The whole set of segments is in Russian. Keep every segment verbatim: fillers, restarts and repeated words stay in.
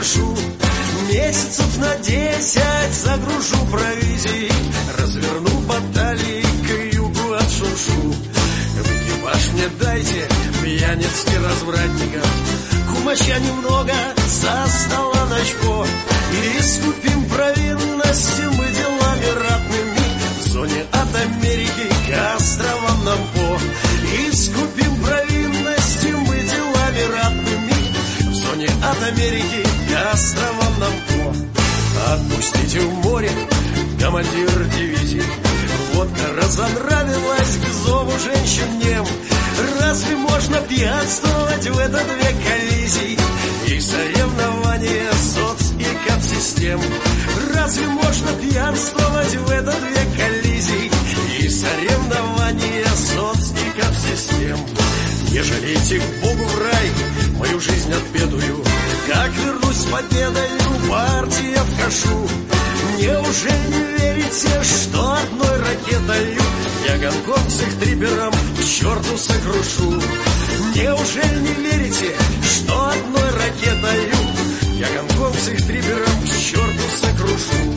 прошу. Месяцев на десять загружу провизией, разверну баталии к югу от Шушу. В экипаж мне дайте пьяниц и развратников, кумача немного со стола начпо. И искупим провинности мы делами ратными в зоне от Америки к островам Нампо. Искупим провинности мы делами ратными в зоне от Америки к островам Нампо. Отпустите в море, командир дивизии, водка разонравилась к зову женщин нем. Разве можно пьянствовать в этот век коллизий и соревнования соц- и капсистем? Разве можно пьянствовать в этот век коллизий и соревнования соц- и капсистем? Не жалейте к Богу в рай мою жизнь отпетую, как вернусь с победою, партия в кашу. Неужели не верите, что одной ракетою я гонконгских трипером к черту сокрушу? Неужели не верите, что одной ракетою я гонконгских трипером к черту сокрушу?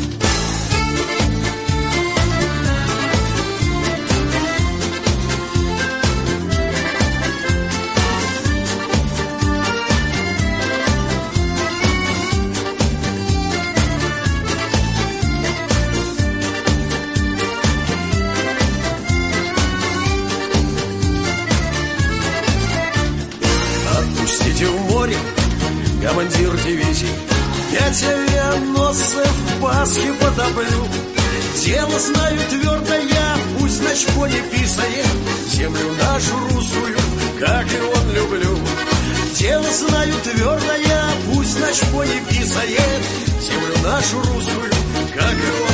Отпустите в море, командир дивизии, пять авианосцев Пасхи потоплю. Дело знаю твердо я, пусть начпо не писает, землю нашу русскую, как и он, люблю. Дело знаю твердо я, пусть начпо не писает, землю нашу русскую, как и он.